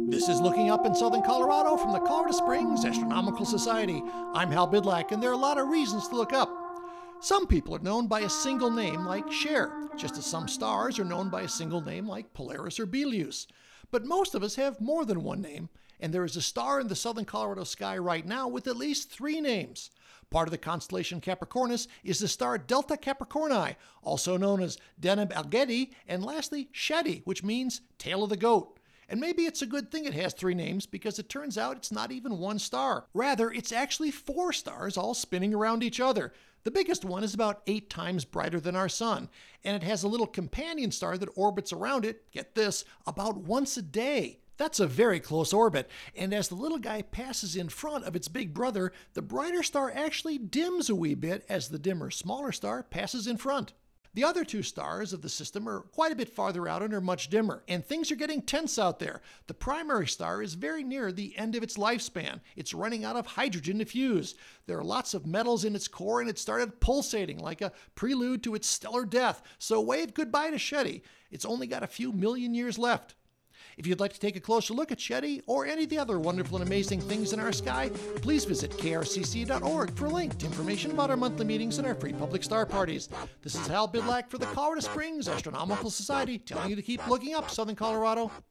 This is Looking Up in Southern Colorado from the Colorado Springs Astronomical Society. I'm Hal Bidlack, and there are a lot of reasons to look up. Some people are known by a single name like Cher, just as some stars are known by a single name like Polaris or Betelgeuse. But most of us have more than one name, and there is a star in the southern Colorado sky right now with at least 3 names. Part of the constellation Capricornus is the star Delta Capricorni, also known as Deneb Algedi, and lastly Shedi, which means tail of the goat. And maybe it's a good thing it has 3 names because it turns out it's not even one star. Rather, it's actually 4 stars all spinning around each other. The biggest one is about 8 times brighter than our sun, and it has a little companion star that orbits around it, get this, about once a day. That's a very close orbit, and as the little guy passes in front of its big brother, the brighter star actually dims a wee bit as the dimmer, smaller star passes in front. The other 2 stars of the system are quite a bit farther out and are much dimmer, and things are getting tense out there. The primary star is very near the end of its lifespan. It's running out of hydrogen to fuse. There are lots of metals in its core, and it started pulsating like a prelude to its stellar death. So wave goodbye to Shedi. It's only got a few million years left. If you'd like to take a closer look at Shedi or any of the other wonderful and amazing things in our sky, please visit krcc.org for a link to information about our monthly meetings and our free public star parties. This is Hal Bidlack for the Colorado Springs Astronomical Society, telling you to keep looking up, Southern Colorado.